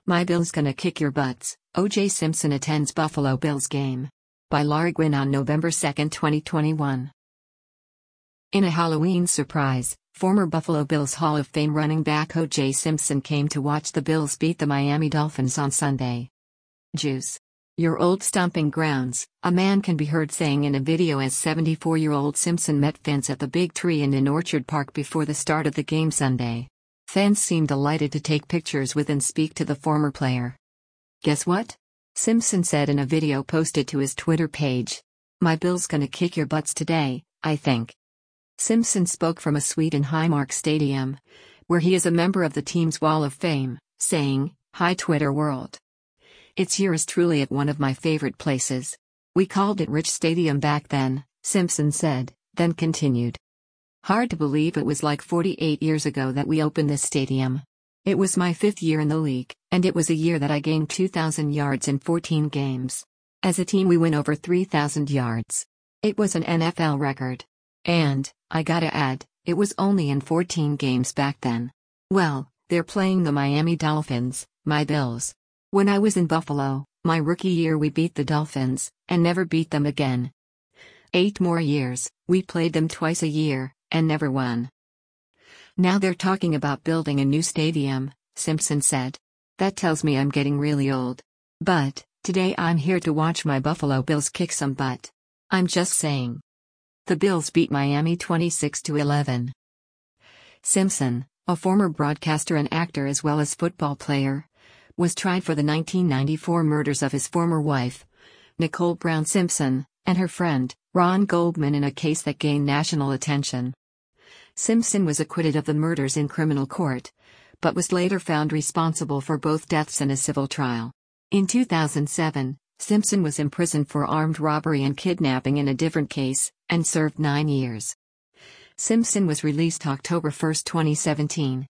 My Bill's Gonna Kick Your Butts, O.J. Simpson attends Buffalo Bills game. By Lara Gwynn on November 2, 2021. In a Halloween surprise, former Buffalo Bills Hall of Fame running back O.J. Simpson came to watch the Bills beat the Miami Dolphins on Sunday. Juice. Your old stomping grounds, a man can be heard saying in a video as 74-year-old Simpson met fans at the Big Tree Inn in Orchard Park before the start of the game Sunday. Fans seemed delighted to take pictures with and speak to the former player. Guess what? Simpson said in a video posted to his Twitter page. My Bill's gonna kick your butts today, I think. Simpson spoke from a suite in Highmark Stadium, where he is a member of the team's Wall of Fame, saying, "Hi Twitter world. It's yours truly at one of my favorite places. We called it Rich Stadium back then," Simpson said, then continued. "Hard to believe it was like 48 years ago that we opened this stadium. It was my 5th year in the league, and it was a year that I gained 2,000 yards in 14 games. As a team we win over 3,000 yards. It was an NFL record. And, I gotta add, it was only in 14 games back then. Well, they're playing the Miami Dolphins, my Bills. When I was in Buffalo, my rookie year we beat the Dolphins, and never beat them again. 8 more years, we played them twice a year, and never won. Now they're talking about building a new stadium," Simpson said. "That tells me I'm getting really old. But, today I'm here to watch my Buffalo Bills kick some butt. I'm just saying." The Bills beat Miami 26-11. Simpson, a former broadcaster and actor as well as football player, was tried for the 1994 murders of his former wife, Nicole Brown Simpson, and her friend, Ron Goldman in a case that gained national attention. Simpson was acquitted of the murders in criminal court, but was later found responsible for both deaths in a civil trial. In 2007, Simpson was imprisoned for armed robbery and kidnapping in a different case, and served 9 years. Simpson was released October 1, 2017.